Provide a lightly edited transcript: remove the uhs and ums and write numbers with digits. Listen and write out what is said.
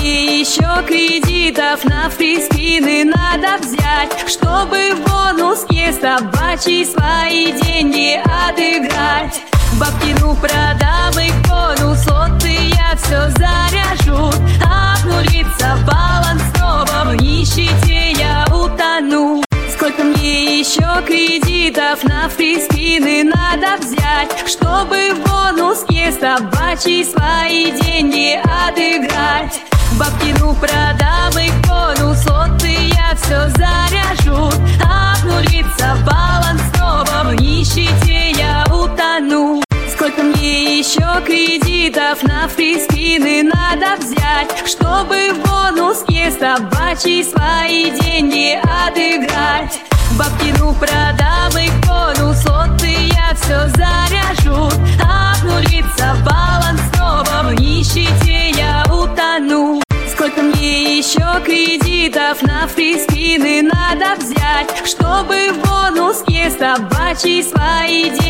мне еще кредитов на фриспины надо взять, чтобы в бонуске собачьи свои деньги отыграть? Бабки, ну продам их бонус, лоты я все заряжу. Обнулится баланс снова, в нищете я утону. Сколько мне еще кредитов на фриспины надо взять, чтобы в бонуске собачьи свои деньги отыграть? Бабки, ну продам их бонус, лоты я все заряжу. Обнулится баланс снова, в нищете я утону. Сколько мне еще кредитов на фриспины надо взять, чтобы в бонуске собачьи свои деньги отыграть? Бабки, ну продам их бонус, лоты я все заряжу. Обнулится баланс снова, в нищете я утону. Сколько мне еще кредитов на фриспины надо взять, чтобы в бонуске собачьи свои деньги